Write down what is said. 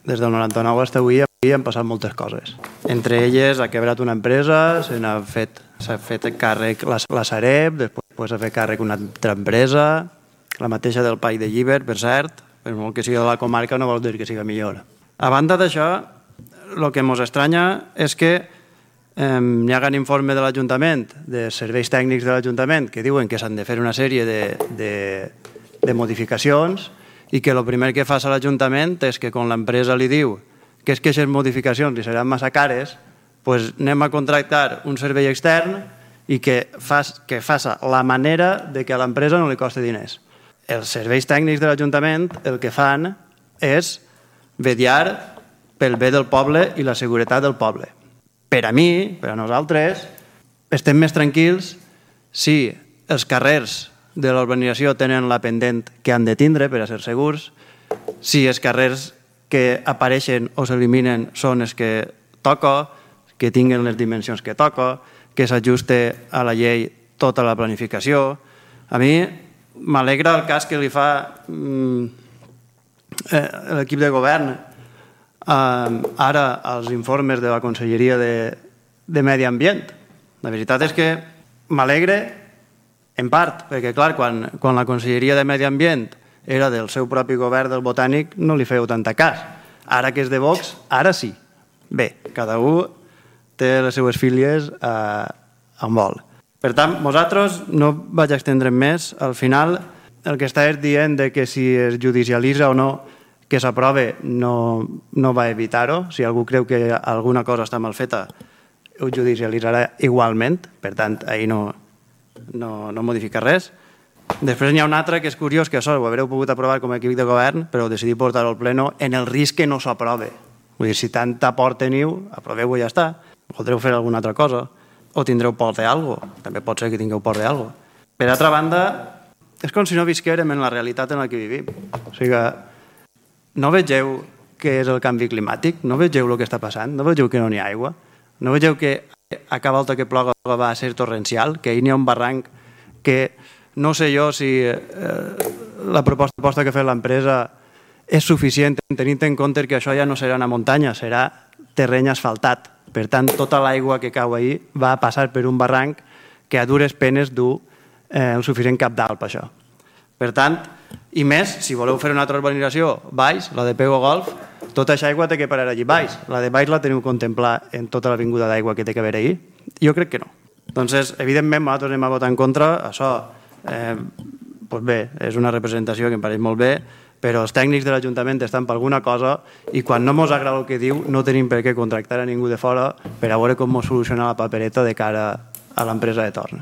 des del 99 fins avui han passat moltes coses. Entre elles ha quebrat una empresa, s'ha fet càrrec la Sareb, després s'ha fet càrrec una altra empresa, la mateixa del Pai de Llíber, per cert, per molt que sigui de la comarca no vol dir que sigui millor. A banda d'això, el que ens estranya és que hi ha un informe de l'Ajuntament, de serveis tècnics de l'Ajuntament, que diuen que s'han de fer una sèrie de modificacions i que el primer que fa l'Ajuntament és que quan l'empresa li diu que és que aquestes modificacions li seran massa cares, doncs anem a contractar un servei extern i que faci la manera de que a l'empresa no li costi diners. Els serveis tècnics de l'Ajuntament el que fan és vetllar pel bé del poble i la seguretat del poble. Per a mi, per a nosaltres, estem més tranquils si els carrers de la urbanització tenen la pendent que han de tindre per a ser segurs, si els carrers que apareixen o s'eliminen són els que toca, que tinguin les dimensions que toca, que s'ajuste a la llei tota la planificació. A mi m'alegra el cas que li fa l'equip de govern ara als informes de la Conselleria de Medi Ambient. La veritat és que m'alegra en part, perquè clar, quan la Conselleria de Medi Ambient era del seu propi govern del Botànic no li fèieu tanta cas. Ara que és de Vox, ara sí. Bé, cada un té les seues filles on vol. Per tant, nosaltres no vaig estendre'm més. Al final, el que està dient que si es judicialitza o no que s'aprove no va evitar-ho. Si algú creu que alguna cosa està mal feta, ho judicialitzarà igualment. Per tant, ahir no modifica res. Després n'hi ha un altre que és curiós, que això ho haureu pogut aprovar com a equip de govern, però decidir portar-ho al pleno en el risc que no s'aprove. Vull dir, si tanta por teniu, aproveu-ho i ja està. Voldreu fer alguna altra cosa. O tindreu por d'algo. També pot ser que tingueu por d'algo. Per altra banda, és com si no visquérem en la realitat en la que vivim. O sigui, no vegeu què és el canvi climàtic? No vegeu el que està passant? No vegeu que no n'hi ha aigua? No vegeu que a cada volta que ploga va a ser torrencial? Que ahir n'hi ha un barranc que no sé jo si la proposta que ha fet l'empresa és suficient tenint en compte que això ja no serà una muntanya, serà terreny asfaltat. Per tant, tota l'aigua que cau ahir va passar per un barranc que a dures penes du el suficient cabdal per això. Per tant, i més, si voleu fer una altra urbanització baix, la de Pego Golf, tota aquesta aigua té que parar allí baix. La de baix la teniu contemplar en tota l'avinguda d'aigua que té que haver ahir? Jo crec que no. Doncs, evidentment, nosaltres anem a votar en contra. Això, doncs bé, és una representació que em pareix molt bé, però els tècnics de l'Ajuntament estan per alguna cosa i quan no ens agrada el que diu no tenim per què contractar a ningú de fora per a veure com ens soluciona la papereta de cara a l'empresa de torn.